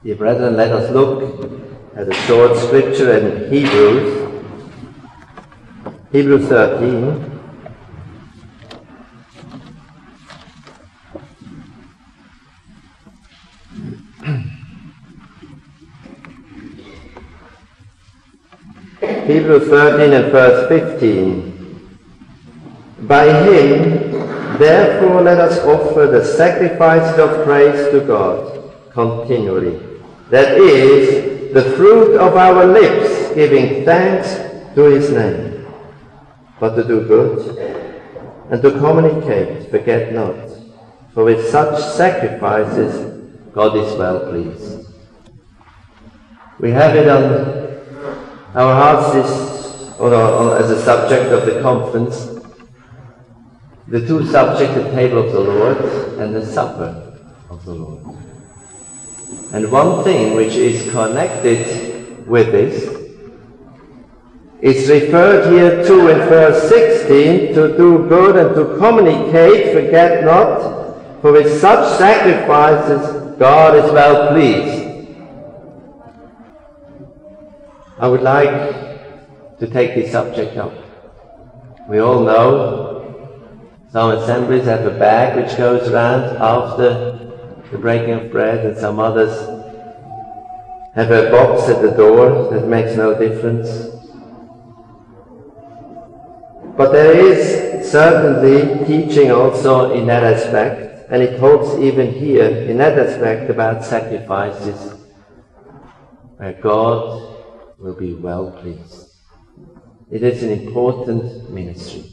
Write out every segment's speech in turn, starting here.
Dear brethren, let us look at a short scripture in Hebrews 13. Hebrews 13 and verse 15. By him, therefore, let us offer the sacrifices of praise to God continually. That is, the fruit of our lips, giving thanks to his name. But to do good and to communicate, forget not. For with such sacrifices, God is well pleased. We have it on our hearts as a subject of the conference, the two subjects, the table of the Lord and the supper of the Lord. And one thing which is connected with this is referred here to in verse 16, to do good and to communicate, forget not, for with such sacrifices God is well pleased. I would like to take this subject up. We all know some assemblies have a bag which goes around after the breaking of bread, and some others have a box at the door that makes no difference. But there is certainly teaching also in that aspect, and it talks even here in that aspect about sacrifices where God will be well pleased. It is an important ministry.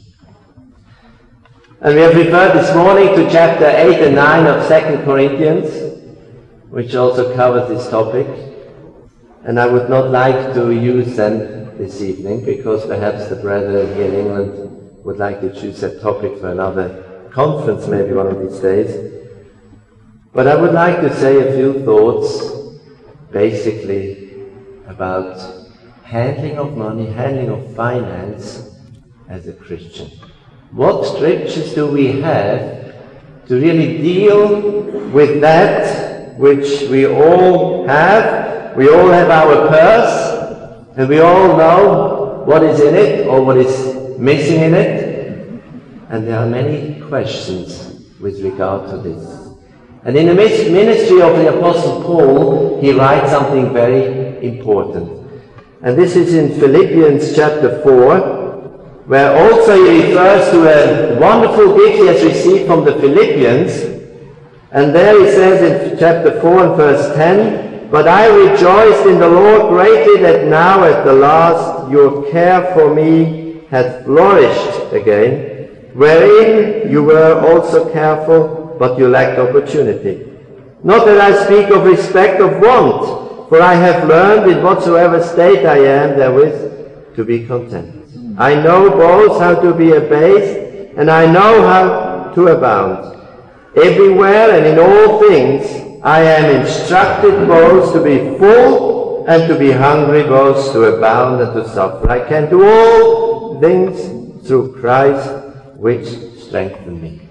And we have referred this morning to chapter 8 and 9 of 2 Corinthians, which also covers this topic. And I would not like to use them this evening, because perhaps the brethren here in England would like to choose that topic for another conference, maybe one of these days. But I would like to say a few thoughts, basically, about handling of money, handling of finance as a Christian. What scriptures do we have to really deal with that which we all have? We all have our purse, and we all know what is in it or what is missing in it. And there are many questions with regard to this. And in the ministry of the Apostle Paul, he writes something very important. And this is in Philippians chapter 4, where also he refers to a wonderful gift he has received from the Philippians. And there he says in chapter 4 and verse 10, "But I rejoiced in the Lord greatly that now at the last your care for me hath flourished again, wherein you were also careful, but you lacked opportunity. Not that I speak of respect of want, for I have learned in whatsoever state I am therewith to be content. I know both how to be abased, and I know how to abound. Everywhere and in all things I am instructed both to be full and to be hungry, both to abound and to suffer. I can do all things through Christ which strengthens me."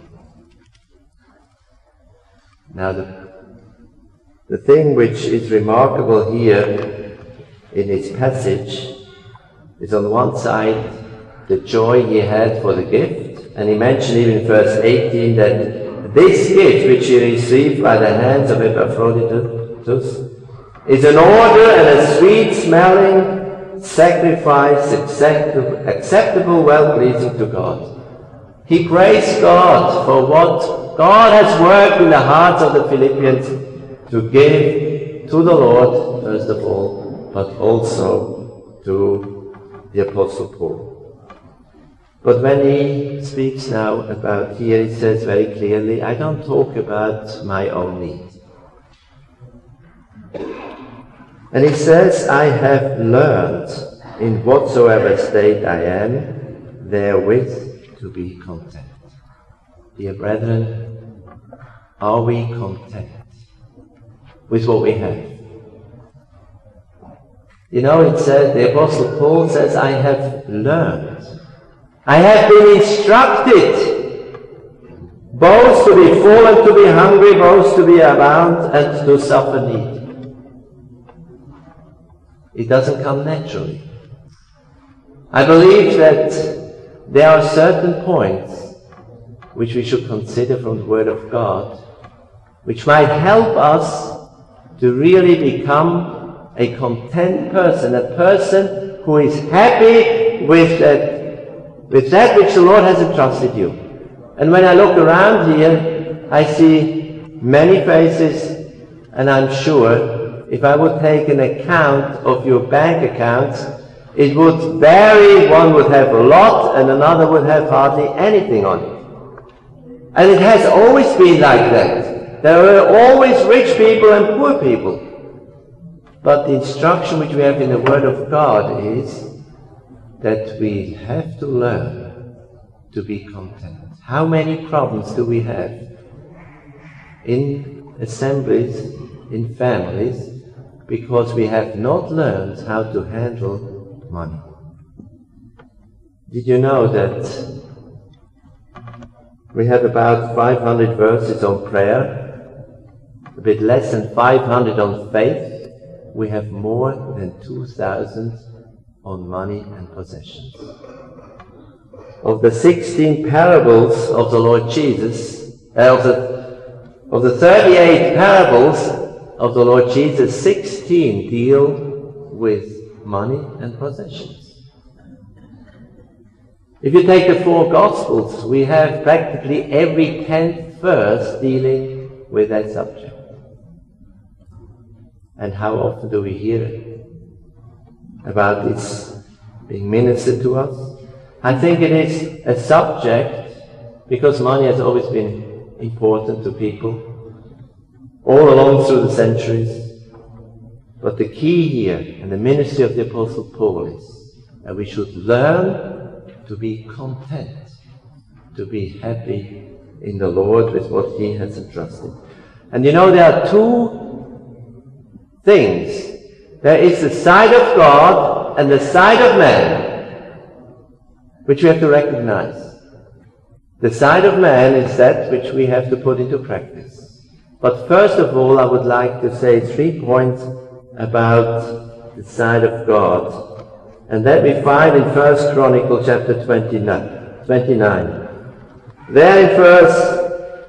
Now the thing which is remarkable here in this passage is, on one side, the joy he had for the gift. And he mentioned even in verse 18 that this gift which he received by the hands of Epaphroditus is an order and a sweet-smelling sacrifice, acceptable, well-pleasing to God. He praised God for what God has worked in the hearts of the Philippians to give to the Lord, first of all, but also to the Apostle Paul. But when he speaks now about here, he says very clearly, I don't talk about my own need. And he says, I have learned in whatsoever state I am, therewith to be content. Dear brethren, are we content with what we have? You know, it said, the Apostle Paul says, I have learned. I have been instructed both to be full and to be hungry, both to be abound and to suffer need. It doesn't come naturally. I believe that there are certain points which we should consider from the Word of God, which might help us to really become a content person, a person who is happy with that which the Lord has entrusted you. And when I look around here, I see many faces, and I'm sure if I would take an account of your bank accounts, it would vary. One would have a lot and another would have hardly anything on it. And it has always been like that. There are always rich people and poor people. But the instruction which we have in the Word of God is that we have to learn to be content. How many problems do we have in assemblies, in families, because we have not learned how to handle money? Did you know that we have about 500 verses on prayer, a bit less than 500 on faith? We have more than 2,000 on money and possessions. Of the 16 parables of the Lord Jesus, of the 38 parables of the Lord Jesus, 16 deal with money and possessions. If you take the 4 Gospels, we have practically every 10th verse dealing with that subject. And how often do we hear about this being ministered to us? I think it is a subject, because money has always been important to people, all along through the centuries. But the key here, in the ministry of the Apostle Paul, is that we should learn to be content, to be happy in the Lord with what He has entrusted. And you know, there are 2 things. There is the side of God and the side of man, which we have to recognize. The side of man is that which we have to put into practice. But first of all, I would like to say 3 points about the side of God. And that we find in 1 Chronicles chapter 29. There in verse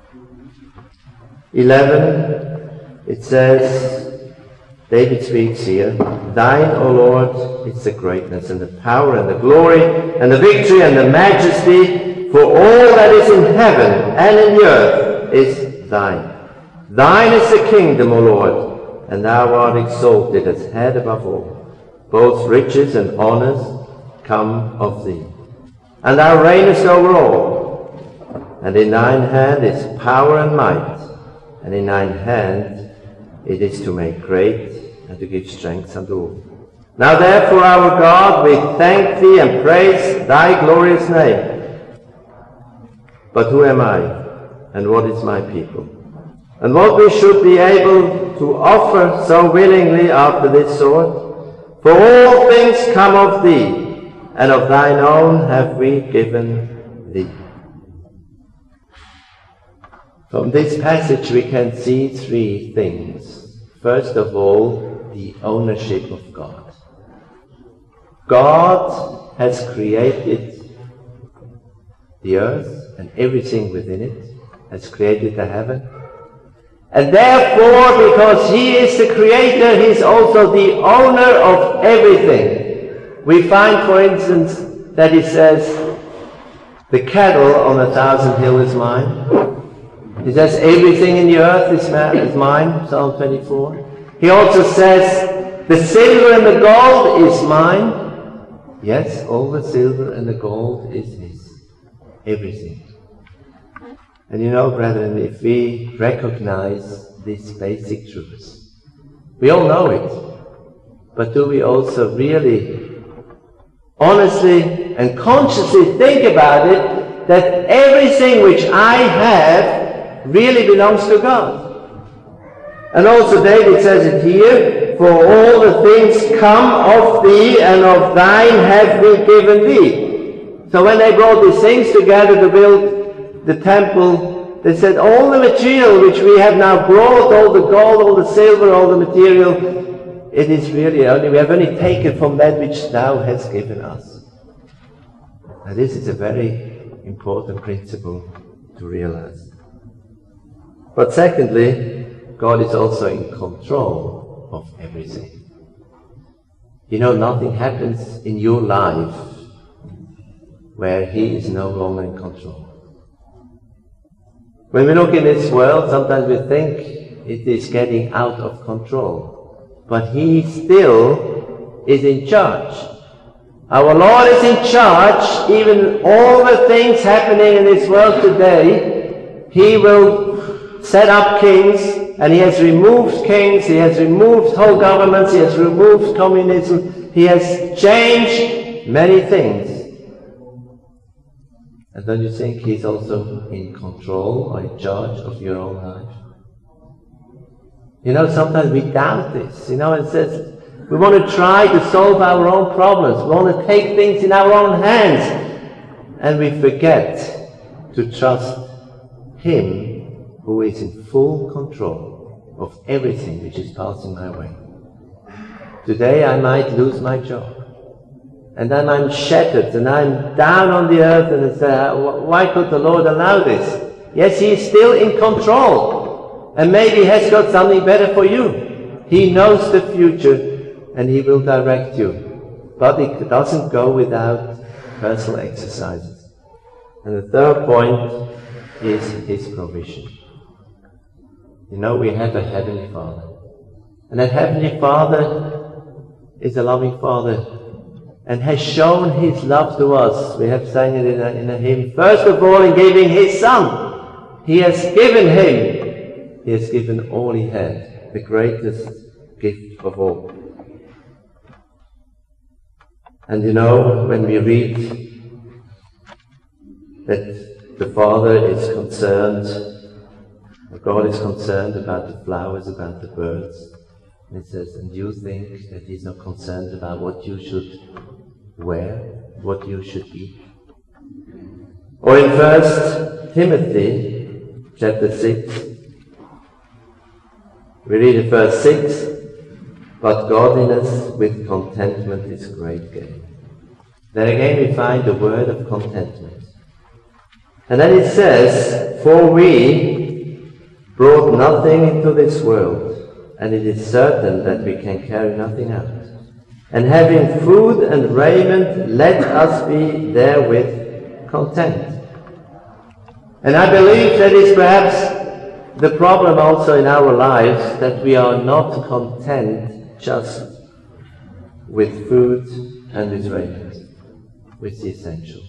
11, it says, David speaks here, Thine, O Lord, is the greatness and the power and the glory and the victory and the majesty, for all that is in heaven and in the earth is Thine. Thine is the kingdom, O Lord, and Thou art exalted as head above all. Both riches and honours come of Thee. And Thou reignest over all. And in Thine hand is power and might, and in Thine hand it is to make great and to give strength unto all. Now therefore, our God, we thank Thee and praise Thy glorious name. But who am I, and what is my people? And what we should be able to offer so willingly after this sort? For all things come of Thee, and of Thine own have we given Thee. From this passage we can see 3 things. First of all, the ownership of God. God has created the earth and everything within it, has created the heaven. And therefore, because He is the Creator, He is also the owner of everything. We find, for instance, that He says, the cattle on 1,000 hills is mine. He says, everything in the earth is mine, Psalm 24. He also says, the silver and the gold is mine. Yes, all the silver and the gold is His. Everything. And you know, brethren, if we recognize these basic truths, we all know it, but do we also really, honestly and consciously think about it, that everything which I have really belongs to God? And also David says it here, for all the things come of Thee, and of Thine have we given Thee. So when they brought these things together to build the temple, they said, all the material which we have now brought, all the gold, all the silver, all the material, it is really only, we have only taken from that which thou hast given us. And this is a very important principle to realize. But secondly, God is also in control of everything. You know, nothing happens in your life where He is no longer in control. When we look in this world, sometimes we think it is getting out of control. But He still is in charge. Our Lord is in charge. Even all the things happening in this world today, He will set up kings, and He has removed kings, He has removed whole governments, He has removed communism, He has changed many things. And don't you think He's also in control or in charge of your own life? You know, sometimes we doubt this. You know, it says we want to try to solve our own problems. We want to take things in our own hands. And we forget to trust Him who is in full control of everything which is passing my way. Today I might lose my job. And then I'm shattered and I'm down on the earth and I say, why could the Lord allow this? Yes, He is still in control. And maybe He has got something better for you. He knows the future and He will direct you. But it doesn't go without personal exercises. And the third point is His provision. You know, we have a Heavenly Father. And that Heavenly Father is a loving Father and has shown His love to us. We have sang it in a hymn. First of all, in giving His Son, He has given Him. He has given all He had, the greatest gift of all. And you know, when we read that the Father is concerned, or God is concerned about the flowers, about the birds, and it says, and you think that He's not concerned about what you should wear, what you should eat? Or in 1 Timothy chapter 6, we read in verse 6, but godliness with contentment is great gain. Then again we find the word of contentment. And then it says, for we brought nothing into this world, and it is certain that we can carry nothing out. And having food and raiment, let us be therewith content. And I believe that is perhaps the problem also in our lives, that we are not content just with food and with raiment, with the essential.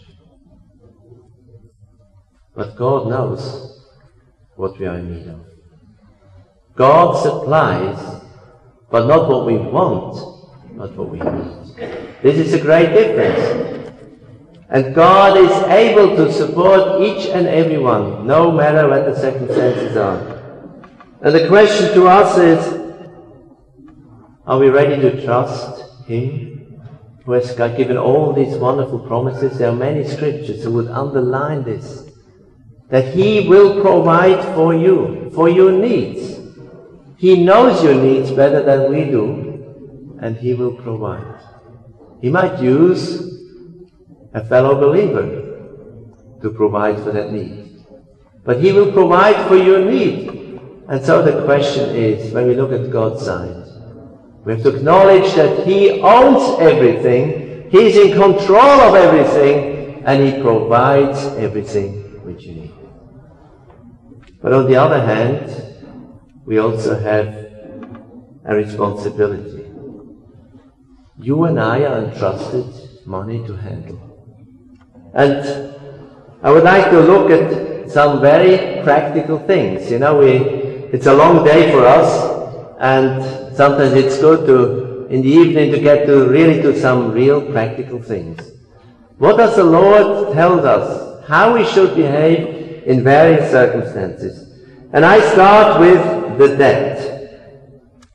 But God knows what we are in need of. God supplies, but not what we want, but what we need. This is a great difference. And God is able to support each and every one, no matter what the circumstances are. And the question to us is, are we ready to trust Him who has given all these wonderful promises? There are many scriptures who would underline this, that He will provide for you, for your needs. He knows your needs better than we do, and He will provide. He might use a fellow believer to provide for that need, but He will provide for your need. And so the question is, when we look at God's side, we have to acknowledge that He owns everything, He is in control of everything, and He provides everything which you need. But on the other hand, we also have a responsibility. You and I are entrusted money to handle. And I would like to look at some very practical things. You know, it's a long day for us, and sometimes it's good to, in the evening, to get to really to some real practical things. What does the Lord tell us? How we should behave in various circumstances. And I start with the debt.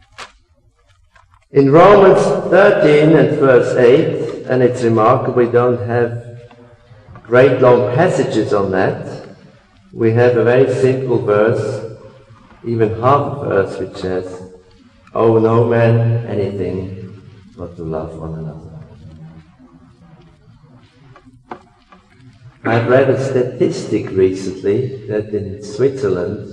In Romans 13 and verse 8, and it's remarkable, we don't have great long passages on that. We have a very simple verse, even half a verse, which says, owe no man anything but to love one another. I've read a statistic recently that in Switzerland,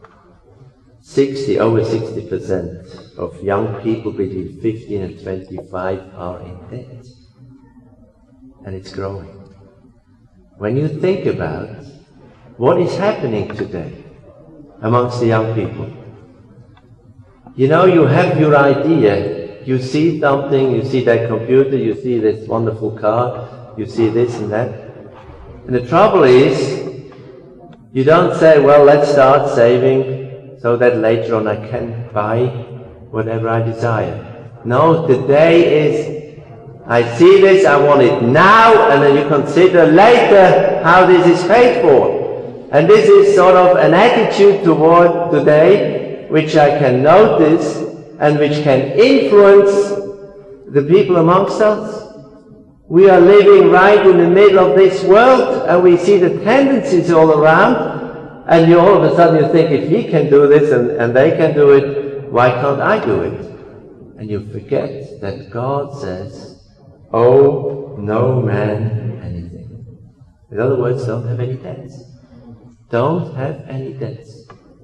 over 60% of young people between 15 and 25 are in debt. And it's growing. When you think about what is happening today amongst the young people, you know, you have your idea, you see something, you see that computer, you see this wonderful car, you see this and that. And the trouble is, you don't say, well, let's start saving so that later on I can buy whatever I desire. No, the day is, I see this, I want it now, and then you consider later how this is paid for. And this is sort of an attitude toward today, which I can notice and which can influence the people amongst us. We are living right in the middle of this world, and we see the tendencies all around, and you all of a sudden you think, if he can do this and they can do it, why can't I do it? And you forget that God says, owe no man anything. In other words, don't have any debts. Don't have any debts.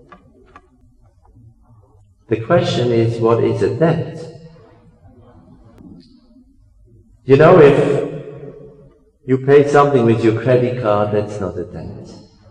The question is, what is a debt? You know, if you pay something with your credit card, that's not a debt.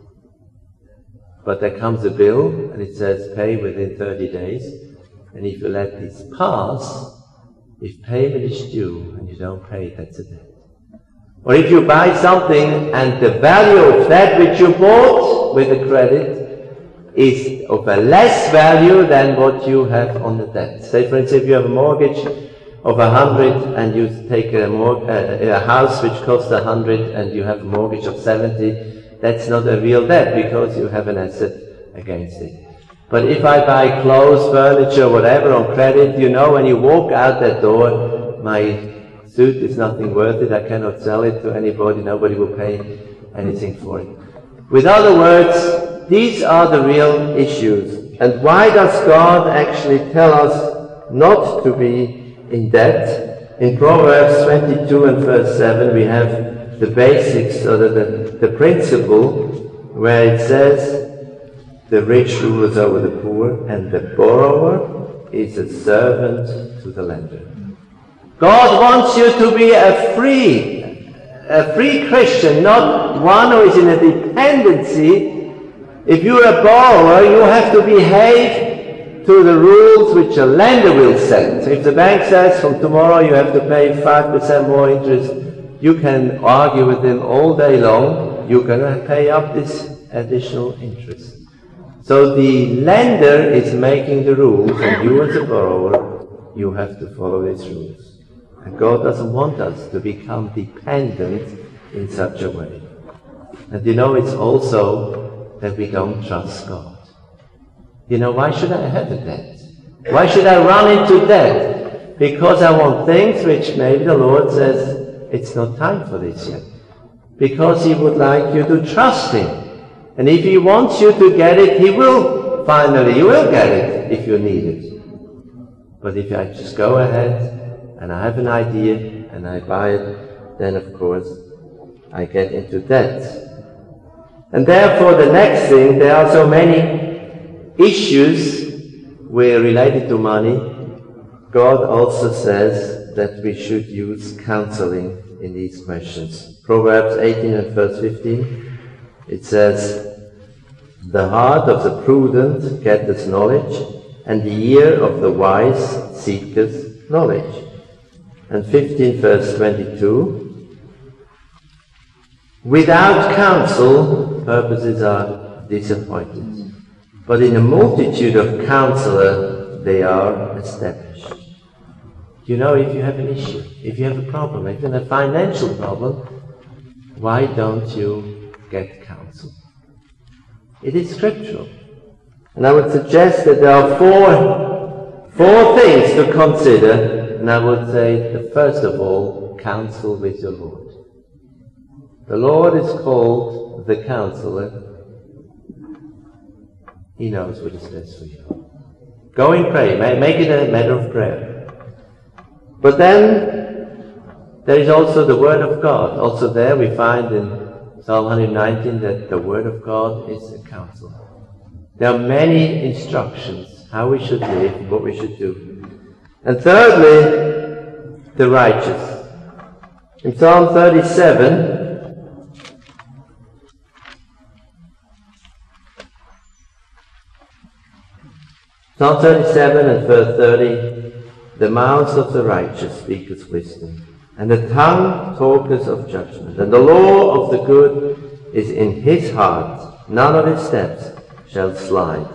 But there comes a bill, and it says pay within 30 days. And if you let this pass, if payment is due and you don't pay, that's a debt. Or if you buy something and the value of that which you bought with the credit is of a less value than what you have on the debt. Say, for instance, if you have a mortgage of 100 and you take a house which costs 100 and you have a mortgage of 70, that's not a real debt because you have an asset against it. But if I buy clothes, furniture, whatever on credit, you know, when you walk out that door, my suit is nothing worth it, I cannot sell it to anybody, nobody will pay anything for it. With other words, these are the real issues. And why does God actually tell us not to be in debt? In Proverbs 22 and verse 7 we have the basics, or the principle, where it says, the rich rules over the poor, and the borrower is a servant to the lender. God wants you to be a free Christian, not one who is in a dependency. If you're a borrower, you have to behave to the rules which a lender will set. If the bank says from tomorrow you have to pay 5% more interest, you can argue with them all day long. You're going to pay up this additional interest. So the lender is making the rules, and you as a borrower, you have to follow these rules. And God doesn't want us to become dependent in such a way. And you know, it's also that we don't trust God. You know, why should I have a debt? Why should I run into debt? Because I want things which maybe the Lord says, it's not time for this yet. Because He would like you to trust Him. And if He wants you to get it, He will. Finally, you will get it if you need it. But if I just go ahead and I have an idea and I buy it, then of course I get into debt. And therefore the next thing, there are so many issues where related to money. God also says that we should use counseling in these questions. Proverbs 18 and verse 15. It says, the heart of the prudent getteth knowledge, and the ear of the wise seeketh knowledge. And 15 verse 22, without counsel, purposes are disappointed, but in a multitude of counselors they are established. You know, if you have an issue, if you have a problem, if you have a financial problem, why don't you get counsel? It is scriptural. And I would suggest that there are four things to consider, and I would say that first of all, counsel with your Lord. The Lord is called the counselor. He knows what is best for you. Go and pray. Make it a matter of prayer. But then there is also the Word of God. Also there we find in Psalm 119 that the Word of God is a counsel. There are many instructions how we should live, what we should do. And thirdly, the righteous. In Psalm 37, Psalm 37 and verse 30, the mouth of the righteous speaketh wisdom, and the tongue talketh of judgment, and the law of the good is in his heart, none of his steps shall slide.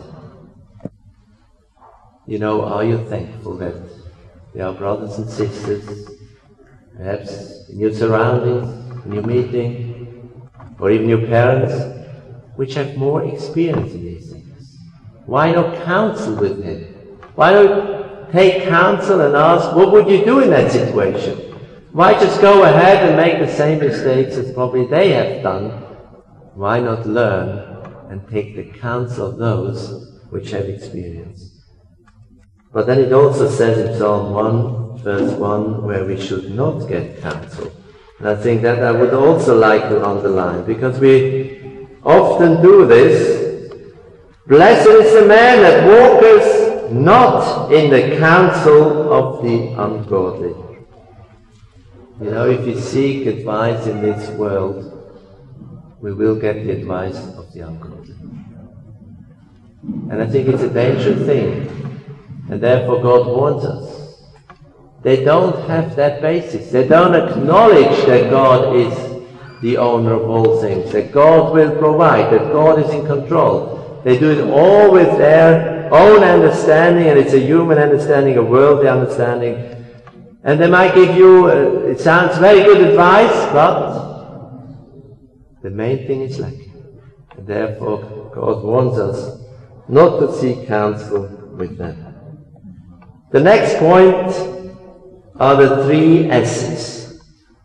You know, are you thankful that there are brothers and sisters, perhaps in your surroundings, in your meeting, or even your parents, which have more experience in these things? Why not counsel with him? Why not take counsel and ask, what would you do in that situation? Why just go ahead and make the same mistakes as probably they have done? Why not learn and take the counsel of those which have experience? But then it also says in Psalm 1, verse 1, where we should not get counsel. And I think that I would also like to underline, because we often do this. Blessed is the man that walketh not in the counsel of the ungodly. You know, if we seek advice in this world, we will get the advice of the ungodly. And I think it's a dangerous thing. And therefore God warns us. They don't have that basis. They don't acknowledge that God is the owner of all things, that God will provide, that God is in control. They do it all with their own understanding, and it's a human understanding, a worldly understanding. And they might give you, it sounds very good advice, but the main thing is lacking. And therefore God warns us not to seek counsel with them. The next point are the 3 S's.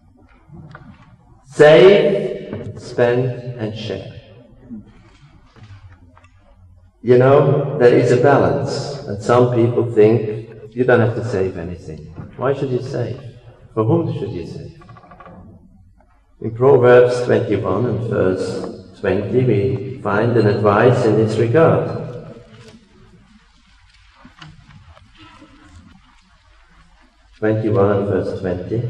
Save, spend, and share. You know, there is a balance, and some people think you don't have to save anything. Why should you save? For whom should you save? In Proverbs 21 and verse 20 we find an advice in this regard. (21 verse 20).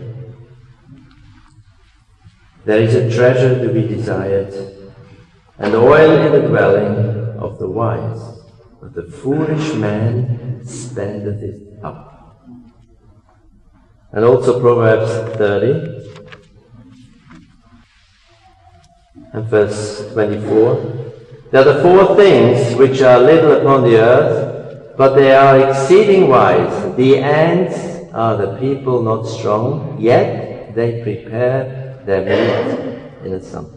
There is a treasure to be desired, and oil in the dwelling of the wise, but the foolish man spendeth it up. And also Proverbs 30 and verse 24. There are the 4 things which are little upon the earth, but they are exceeding wise. The ants are the people not strong, yet they prepare their meat in the summer.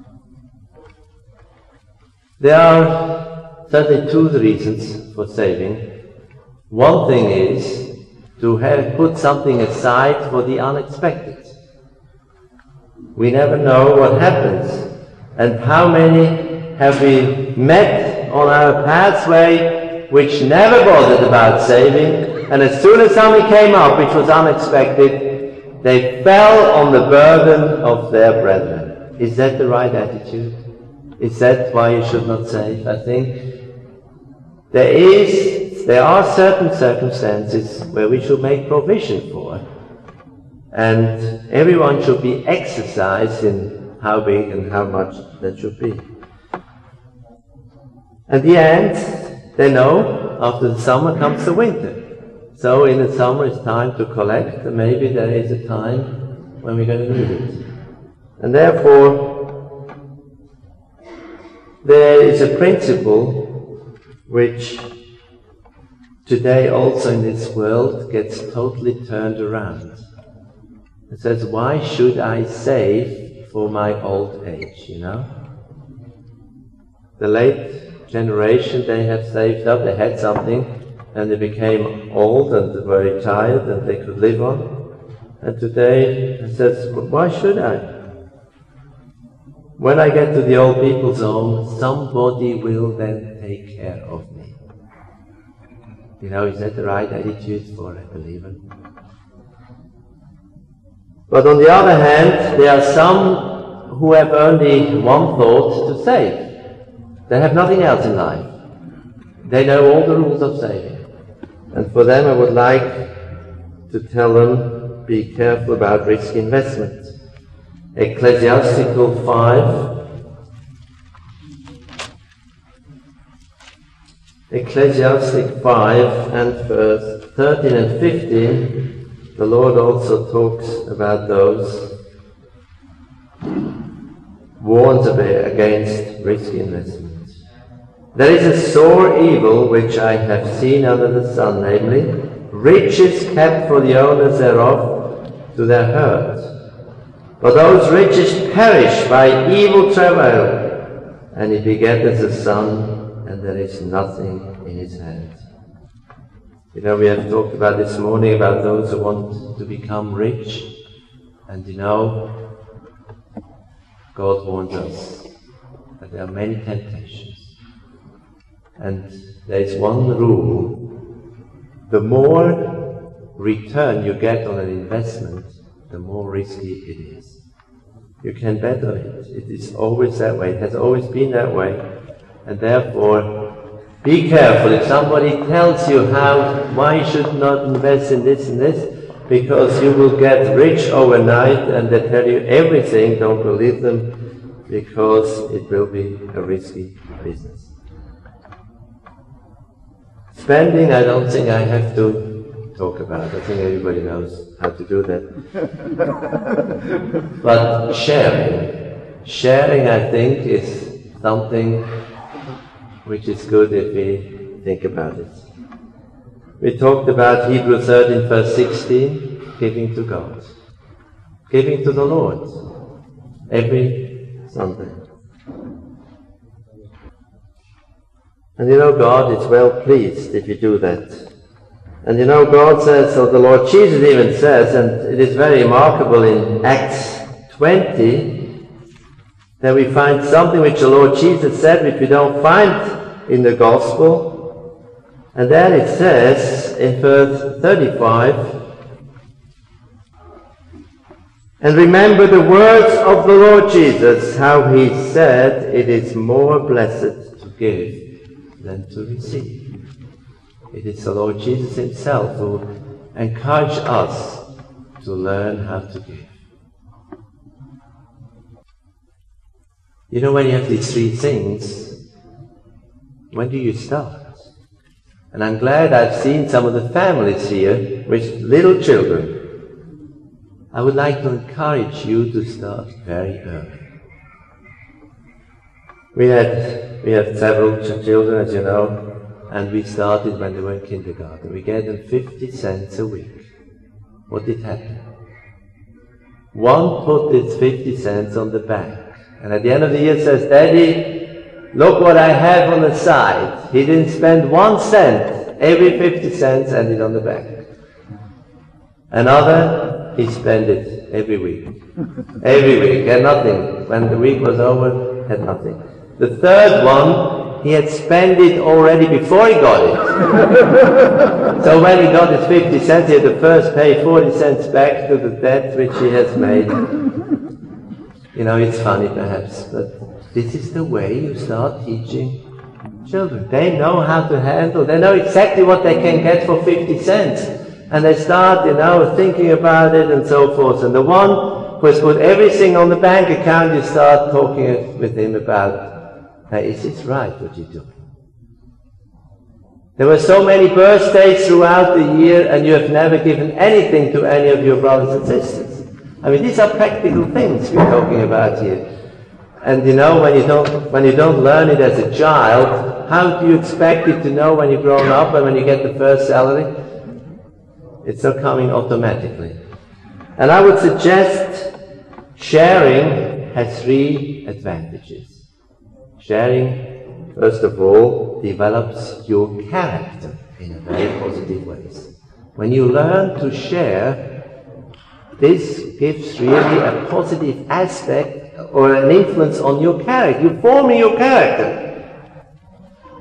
There are certainly 2 reasons for saving. One thing is to put something aside for the unexpected. We never know what happens, and how many have we met on our pathway which never bothered about saving, and as soon as something came up which was unexpected, they fell on the burden of their brethren. Is that the right attitude? Is that why you should not save? I think there are certain circumstances where we should make provision for, and everyone should be exercised in how big and how much that should be. At the end, they know after the summer comes the winter. So in the summer it's time to collect, and maybe there is a time when we're going to need it. And therefore, there is a principle which today also in this world gets totally turned around. It says, why should I save for my old age, you know? The late generation, they have saved up, they had something, and they became old and were retired and they could live on. And today it says, why should I? When I get to the old people's home, somebody will then take care of me. Is that the right attitude for a believer? But on the other hand, there are some who have only one thought to save. They have nothing else in life. They know all the rules of saving. And for them I would like to tell them, be careful about risky investment. Ecclesiastical 5. Ecclesiastic 5 and verse 13 and 15, the Lord also talks about those, warns against risky investment. There is a sore evil which I have seen under the sun, namely, riches kept for the owners thereof to their hurt. But those riches perish by evil travail, and he begetteth a son, and there is nothing in his hand. We have talked about this morning about those who want to become rich, and God warns us that there are many temptations. And there is one rule: the more return you get on an investment, the more risky it is. You can bet on it. It is always that way. It has always been that way. And therefore, be careful if somebody tells you why you should not invest in this and this, because you will get rich overnight, and they tell you everything. Don't believe them, because it will be a risky business. Spending, I don't think I have to talk about. I think everybody knows how to do that. But sharing, I think, is something which is good if we think about it. We talked about Hebrews 13 verse 16, giving to God. Giving to the Lord every Sunday. And God is well pleased if you do that. And God says, or the Lord Jesus even says, and it is very remarkable in Acts 20, that we find something which the Lord Jesus said, which we don't find in the Gospel. And then it says in verse 35, and remember the words of the Lord Jesus, how he said, it is more blessed to give than to receive. It is the Lord Jesus himself who encouraged us to learn how to give. When you have these three things, when do you start? And I'm glad I've seen some of the families here with little children. I would like to encourage you to start very early. We have several children, as you know, and we started when they were in kindergarten. We gave them 50 cents a week. What did happen? One put his 50 cents on the bank. And at the end of the year says, Daddy, look what I have on the side. He didn't spend 1 cent. Every 50 cents ended on the bank. Another, he spent it every week. Every week, had nothing. When the week was over, had nothing. The third one, he had spent it already before he got it. So when he got his 50 cents, he had to first pay 40 cents back to the debt which he has made. It's funny perhaps, but this is the way you start teaching children. They know how to handle, they know exactly what they can get for 50 cents. And they start, thinking about it and so forth. And the one who has put everything on the bank account, you start talking with him about, hey, is this right what you're doing? There were so many birthdays throughout the year, and you have never given anything to any of your brothers and sisters. These are practical things we're talking about here. And when you don't learn it as a child, how do you expect it to know when you're grown up and when you get the first salary? It's not coming automatically. And I would suggest sharing has 3 advantages. Sharing, first of all, develops your character in a very positive way. When you learn to share, this gives really a positive aspect or an influence on your character. You're forming your character.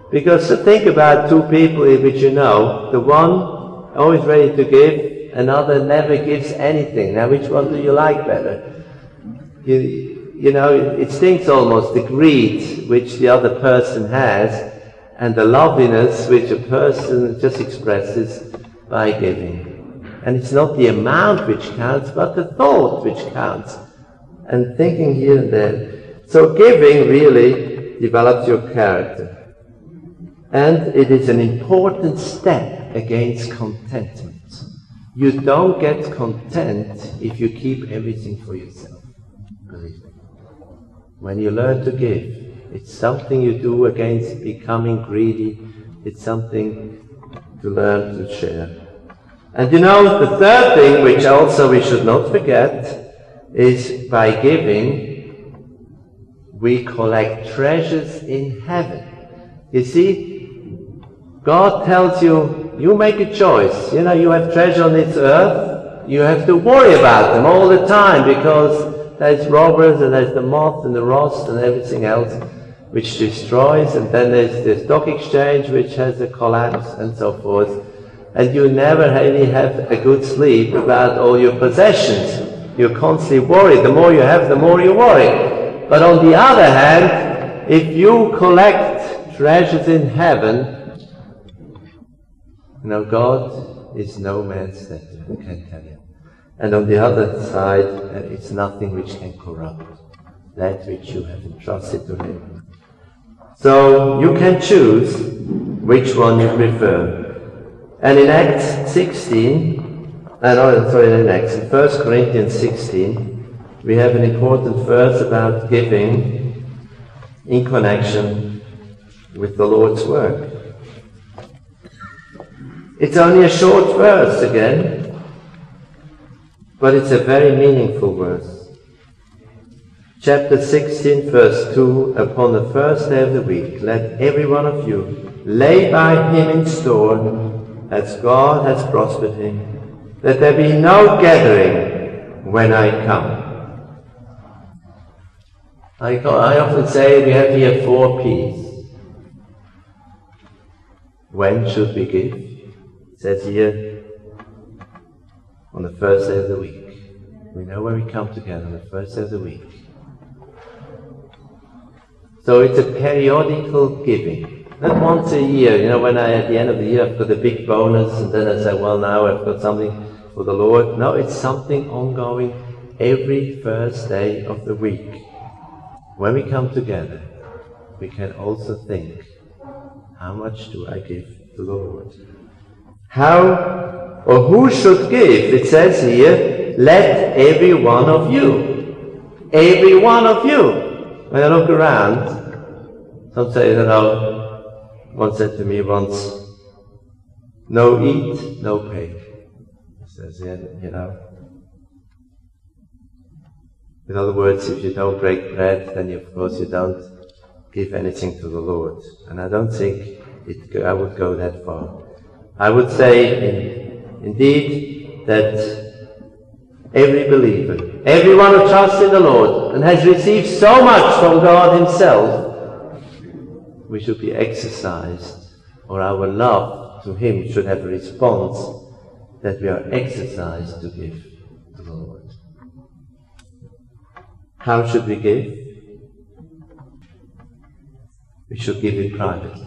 Because think about two people which you know, the one always ready to give, another never gives anything. Now which one do you like better? You know, it stinks almost, the greed which the other person has, and the loveliness which a person just expresses by giving. And it's not the amount which counts, but the thought which counts. And thinking here and there. So giving really develops your character. And it is an important step against contentment. You don't get content if you keep everything for yourself. Believe me. When you learn to give, it's something you do against becoming greedy. It's something to learn to share. And you know, the third thing, which also we should not forget, is by giving, we collect treasures in heaven. You see, God tells you, you make a choice. You know, you have treasure on this earth. You have to worry about them all the time because there's robbers and there's the moth and the rust and everything else which destroys. And then there's the stock exchange which has a collapse and so forth. And you never really have a good sleep about all your possessions. You're constantly worried. The more you have, the more you worry. But on the other hand, if you collect treasures in heaven, you know, God is no man's debtor, I can tell you. And on the other side, it's nothing which can corrupt that which you have entrusted to Him. So you can choose which one you prefer. And in Acts 16, in 1 Corinthians 16, we have an important verse about giving in connection with the Lord's work. It's only a short verse again, but it's a very meaningful verse. Chapter 16, verse 2, upon the first day of the week, let every one of you lay by him in store, as God has prospered him, that there be no gathering when I come. I often say we have here 4 P's. When should we give? It says here, on the first day of the week. We know when we come together on the first day of the week. So it's a periodical giving. Not once a year, you know, when at the end of the year I've got a big bonus and then I say, well, now I've got something for the Lord. No, it's something ongoing every first day of the week. When we come together, we can also think, how much do I give to the Lord? How or who should give? It says here, let every one of you. Every one of you. When I look around, some say, you know, one said to me once, no eat, no pay. He says, yeah, you know. In other words, if you don't break bread, then of course you don't give anything to the Lord. And I don't think I would go that far. I would say, indeed, that every believer, everyone who trusts in the Lord and has received so much from God Himself, we should be exercised, or our love to Him should have a response that we are exercised to give to the Lord. How should we give? We should give it privately.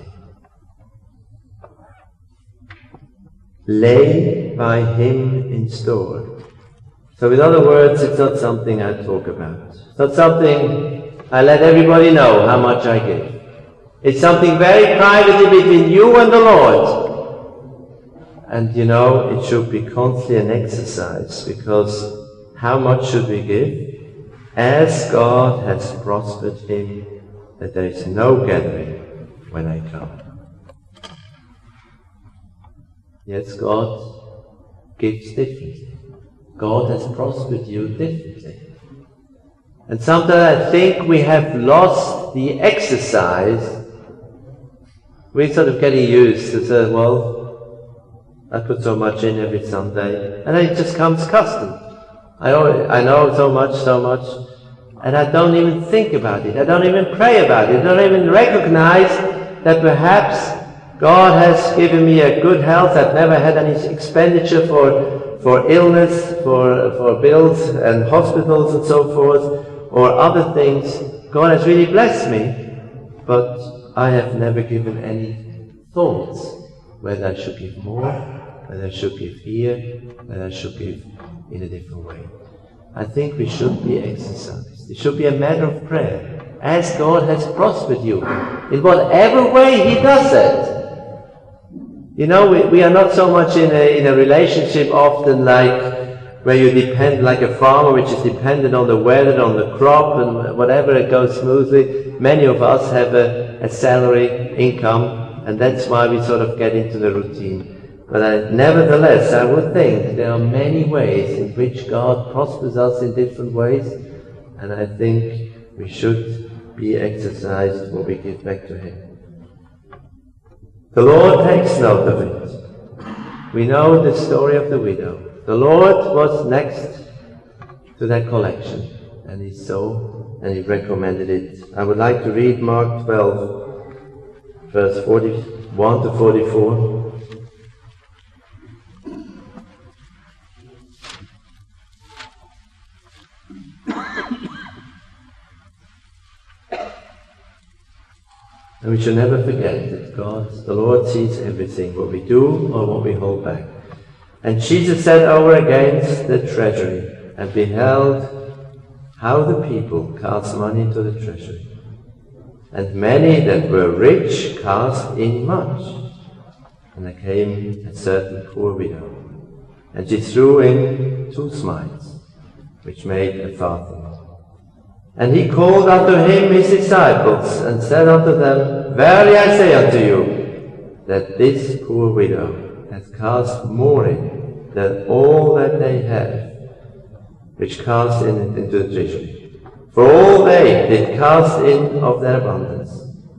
Lay by Him in store. So in other words, it's not something I talk about. It's not something I let everybody know how much I give. It's something very privately between you and the Lord. And you know, it should be constantly an exercise, because how much should we give? As God has prospered him, that there is no gathering when I come. Yes, God gives differently. God has prospered you differently. And sometimes I think we have lost the exercise. We're sort of getting used to say, well, I put so much in every Sunday, and then it just comes custom. I know so much, and I don't even think about it. I don't even pray about it. I don't even recognize that perhaps God has given me a good health. I've never had any expenditure for illness, for bills and hospitals and so forth, or other things. God has really blessed me, but I have never given any thoughts whether I should give more, whether I should give here, whether I should give in a different way. I think we should be exercised. It should be a matter of prayer. As God has prospered you, in whatever way He does it. You know, we are not so much in a relationship often like where you depend, like a farmer which is dependent on the weather, on the crop, and whatever it goes smoothly. Many of us have a salary income, and that's why we sort of get into the routine. But nevertheless, I would think there are many ways in which God prospers us in different ways, and I think we should be exercised when we give back to Him. The Lord takes note of it. We know the story of the widow. The Lord was next to that collection, and He saw and He recommended it. I would like to read Mark 12, verse 41 to 44. And we should never forget that the Lord sees everything, what we do or what we hold back. And Jesus sat over against the treasury and beheld how the people cast money into the treasury. And many that were rich cast in much. And there came a certain poor widow, and she threw in 2 smites, which made a farthing. And He called unto Him His disciples, and said unto them, Verily I say unto you, that this poor widow hath cast more in than all that they have, which cast into the treasury. For all they did cast in of their abundance.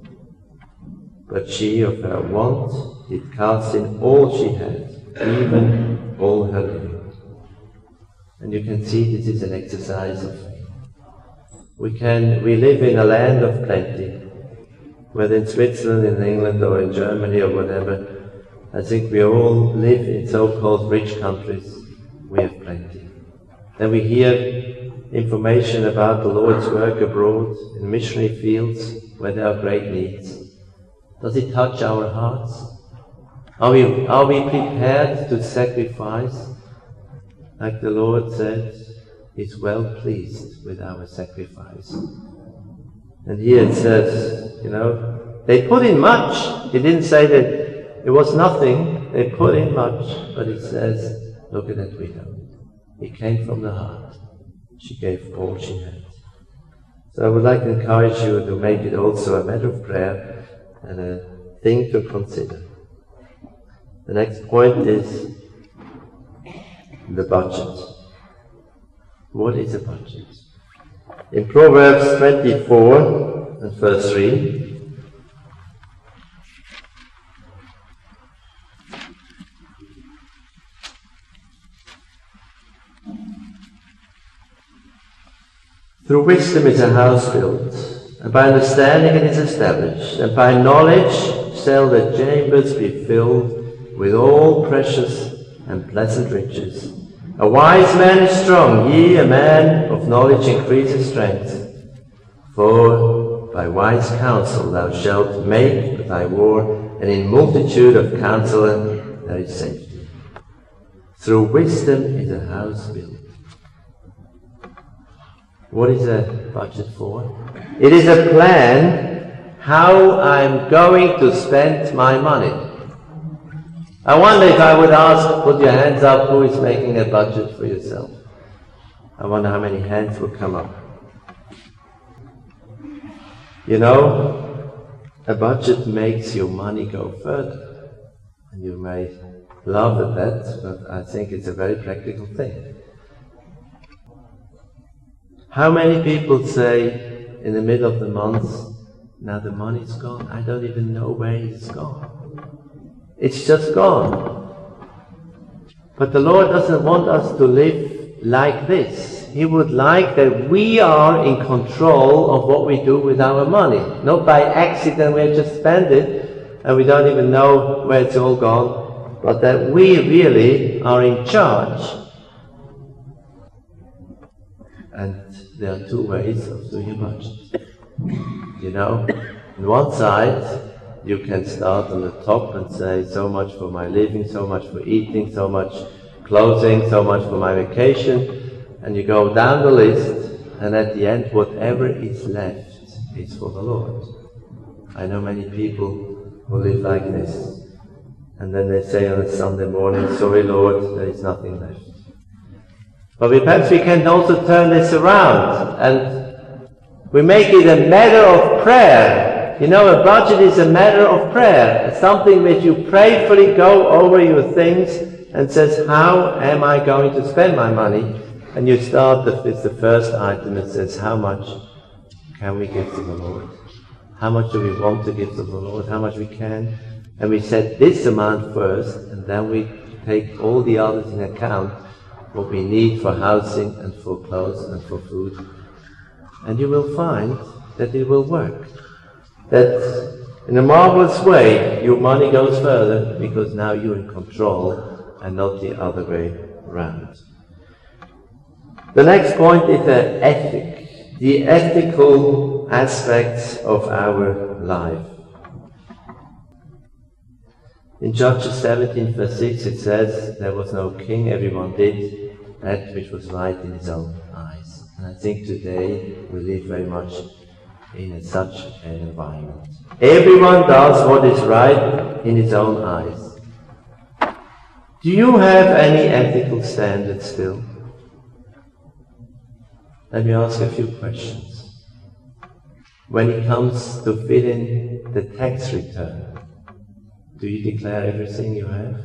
But she of her want did cast in all she had, even all her living. And you can see this is an exercise of faith. We live in a land of plenty, whether in Switzerland, in England, or in Germany, or whatever. I think we all live in so-called rich countries. We have plenty. Then we hear information about the Lord's work abroad, in missionary fields, where there are great needs. Does it touch our hearts? Are we prepared to sacrifice? Like the Lord said, He's well pleased with our sacrifice. And here it says, they put in much. He didn't say that it was nothing. They put in much. But it says, look at that widow. It came from the heart. She gave all she had. So I would like to encourage you to make it also a matter of prayer and a thing to consider. The next point is the budget. What is a budget? In Proverbs 24 and verse 3, through wisdom is a house built, and by understanding it is established, and by knowledge shall the chambers be filled with all precious and pleasant riches. A wise man is strong, a man of knowledge increases strength. For by wise counsel thou shalt make thy war, and in multitude of counsel there is safety. Through wisdom is a house built. What is a budget for? It is a plan how I'm going to spend my money. I wonder if I would ask, put your hands up, who is making a budget for yourself? I wonder how many hands would come up. A budget makes your money go further. And you may laugh at that, but I think it's a very practical thing. How many people say in the middle of the month, now the money's gone, I don't even know where it's gone. It's just gone. But the Lord doesn't want us to live like this. He would like that we are in control of what we do with our money. Not by accident we just spend it, and we don't even know where it's all gone, but that we really are in charge. And there are two ways of doing a budget. You know, on one side, you can start on the top and say, so much for my living, so much for eating, so much clothing, so much for my vacation, and you go down the list, and at the end, whatever is left is for the Lord. I know many people who live like this, and then they say on a Sunday morning, sorry Lord, there is nothing left. But perhaps we can also turn this around, and we make it a matter of prayer. You know, a budget is a matter of prayer. It's something which you prayerfully go over your things and says, how am I going to spend my money? And you start with the first item that says, how much can we give to the Lord? How much do we want to give to the Lord? How much we can? And we set this amount first, and then we take all the others in account, what we need for housing and for clothes and for food. And you will find that it will work. That in a marvelous way, your money goes further because now you're in control and not the other way around. The next point is the ethic, the ethical aspects of our life. In Judges 17 verse 6 it says, there was no king, everyone did that which was right in his own eyes. And I think today we live very much in such an environment. Everyone does what is right in his own eyes. Do you have any ethical standards still? Let me ask a few questions. When it comes to fill in the tax return, do you declare everything you have?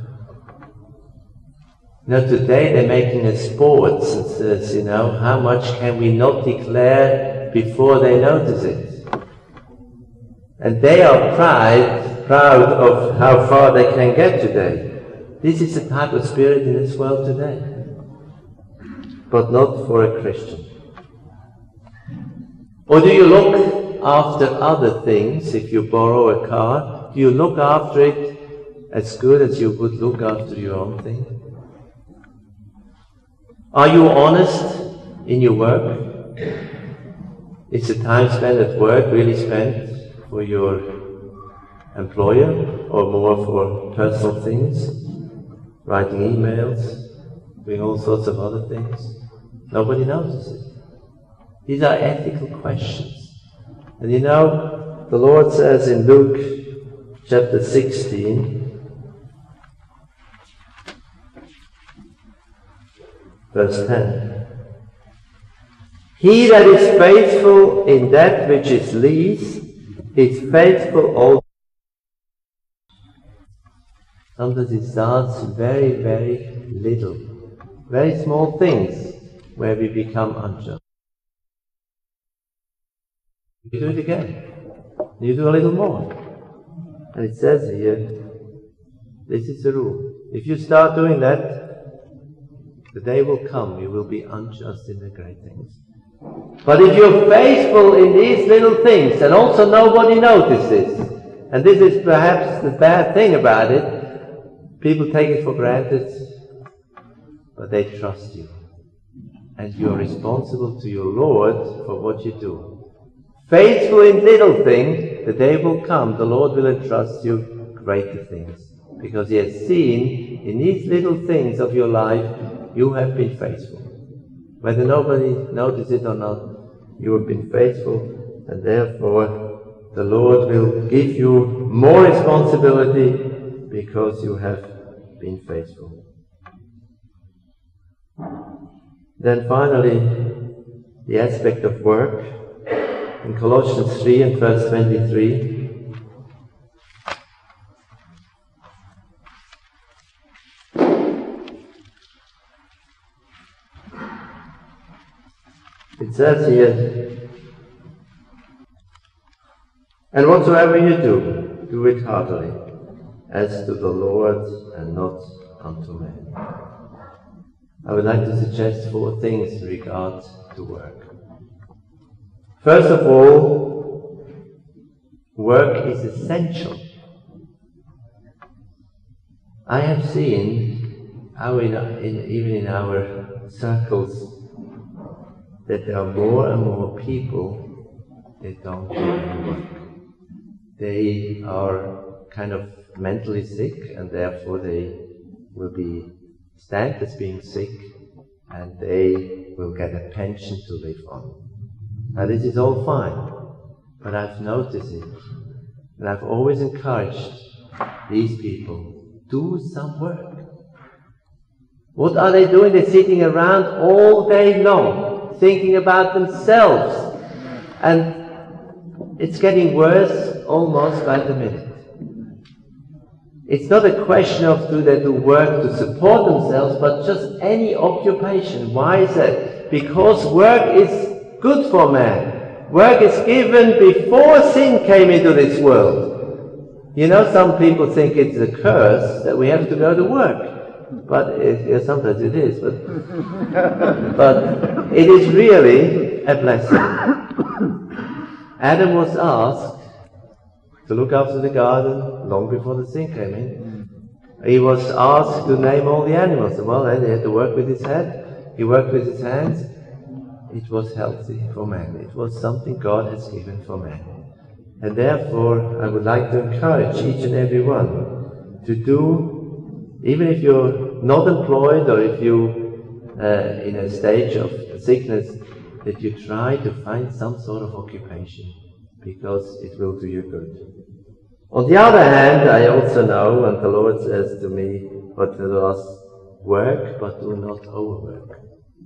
Now today they're making a sport that says, you know, how much can we not declare before they notice it? And they are proud of how far they can get today. This is the type of spirit in this world today. But not for a Christian. Or do you look after other things? If you borrow a car, do you look after it as good as you would look after your own thing? Are you honest in your work? Is the time spent at work really spent for your employer or more for personal things? Writing emails, doing all sorts of other things? Nobody notices. These are ethical questions. And you know, the Lord says in Luke chapter 16, verse 10, he that is faithful in that which is least is faithful also. Sometimes it starts very, very little, very small things where we become unjust. You do it again. You do a little more. And it says here, this is the rule. If you start doing that, the day will come you will be unjust in the great things. But if you're faithful in these little things, and also nobody notices, and this is perhaps the bad thing about it, people take it for granted, but they trust you. And you're responsible to your Lord for what you do. Faithful in little things, the day will come, the Lord will entrust you greater things. Because He has seen in these little things of your life, you have been faithful. Whether nobody notices it or not, you have been faithful, and therefore the Lord will give you more responsibility because you have been faithful. Then finally, the aspect of work. In Colossians 3 and verse 23, it says here, and whatsoever you do, do it heartily, as to the Lord and not unto men. I would like to suggest 4 things in regard to work. First of all, work is essential I have seen how even in our circles that there are more and more people that don't do any work. They are kind of mentally sick, and therefore they will be stamped as being sick, and they will get a pension to live on. Now this is all fine, but I've noticed it, and I've always encouraged these people, do some work. What are they doing? They're sitting around all day long, thinking about themselves, and it's getting worse almost by the minute. It's not a question of do they do work to support themselves, but just any occupation. Why is that? Because work is good for man. Work is given before sin came into this world. You know, some people think it's a curse that we have to go to work. But sometimes it is. But it is really a blessing. Adam was asked to look after the garden long before the sin came in. He was asked to name all the animals. Well, then he had to work with his head. He worked with his hands. It was healthy for man. It was something God has given for man. And therefore, I would like to encourage each and every one to do, even if you're not employed or if you're in a stage of sickness, that you try to find some sort of occupation, because it will do you good. On the other hand, I also know, and the Lord says to me, but to us, work, but do not overwork.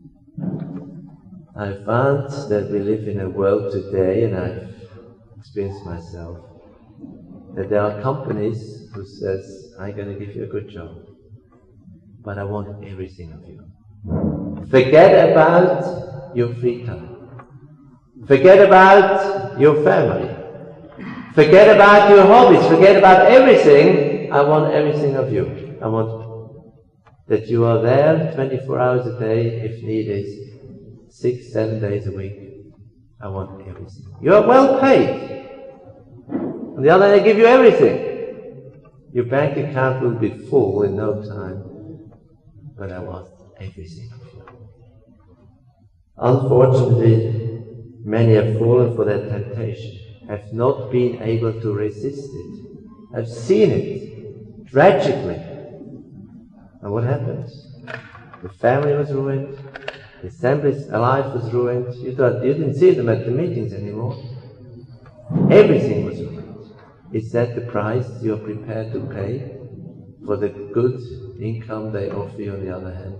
I found that we live in a world today, and I've experienced myself, that there are companies who says, I'm going to give you a good job, but I want everything of you. Forget about your free time. Forget about your family. Forget about your hobbies. Forget about everything. I want everything of you. I want that you are there 24 hours a day, if need is, 6-7 days a week. I want everything. You are well paid. On the other hand, I give you everything. Your bank account will be full in no time, but I want everything of you. Unfortunately, many have fallen for that temptation, have not been able to resist it. I've seen it tragically. And what happens? The family was ruined, the assembly's life was ruined. You didn't see them at the meetings anymore. Everything was ruined. Is that the price you're prepared to pay for the good income they offer you on the other hand?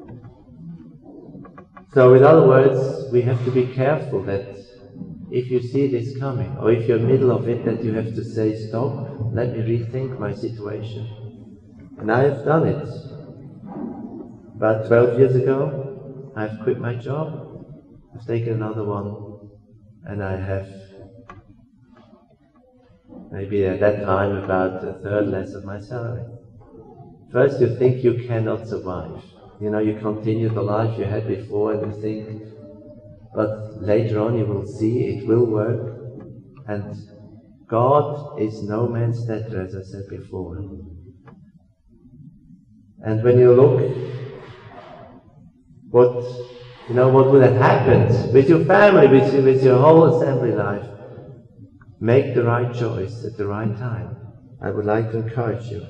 So in other words, we have to be careful that if you see this coming, or if you're in the middle of it, that you have to say, stop, let me rethink my situation. And I have done it. About 12 years ago, I've quit my job, I've taken another one, and I have maybe at that time about a third less of my salary. First you think you cannot survive. You know, you continue the life you had before and you think, but later on you will see it will work. And God is no man's debtor, as I said before. And when you look what would have happened with your family, with your whole assembly life, make the right choice at the right time. I would like to encourage you.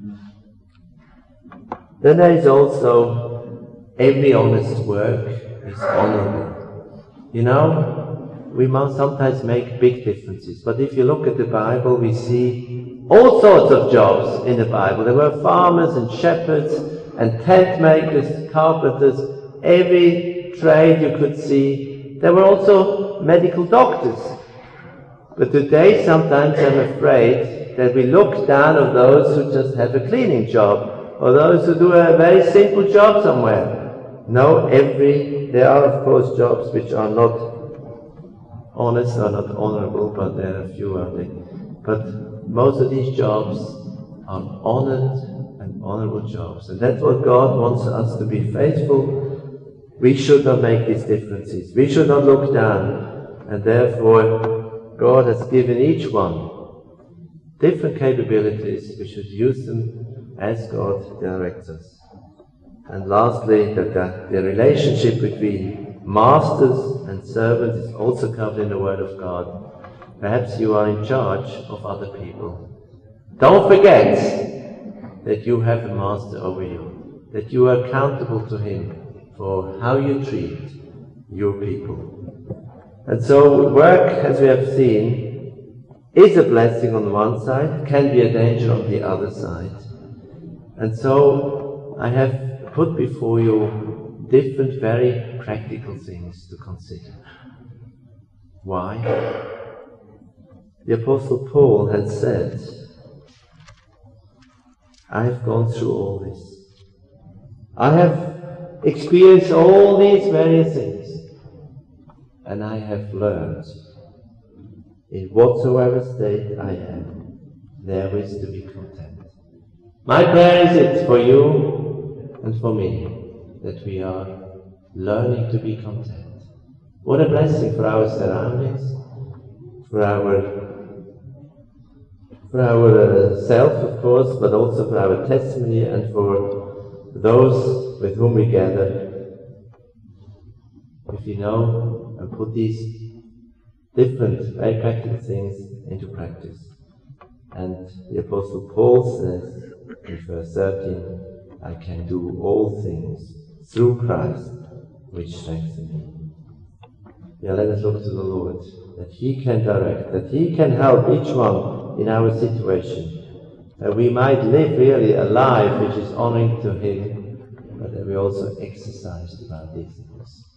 Then there is also every honest work is honorable. You know, we must sometimes make big differences, but if you look at the Bible, we see all sorts of jobs in the Bible. There were farmers and shepherds and tent makers, carpenters, every trade you could see. There were also medical doctors. But today sometimes I'm afraid that we look down on those who just have a cleaning job, or those who do a very simple job somewhere. No, there are of course jobs which are not honest or not honorable, but there are a few, I think. But most of these jobs are honored and honorable jobs. And that's what God wants us to be faithful. We should not make these differences. We should not look down. And therefore, God has given each one different capabilities. We should use them as God directs us. And lastly, that the relationship between masters and servants is also covered in the Word of God. Perhaps you are in charge of other people. Don't forget that you have a master over you, that you are accountable to him for how you treat your people. And so work, as we have seen, is a blessing on one side, can be a danger on the other side. And so I have put before you different very practical things to consider. Why? The Apostle Paul had said, I have gone through all this. I have experienced all these various things. And I have learned, in whatsoever state I am, therewith to be content. My prayer is it for you and for me, that we are learning to be content. What a blessing for our surroundings, for our self, of course, but also for our testimony and for those with whom we gather. If you know and put these different, very practical things into practice. And the Apostle Paul says in verse 13, I can do all things through Christ, which strengthens me. Yeah, let us look to the Lord, that He can direct, that He can help each one in our situation, that we might live really a life which is honoring to Him, but that we also exercise about these things.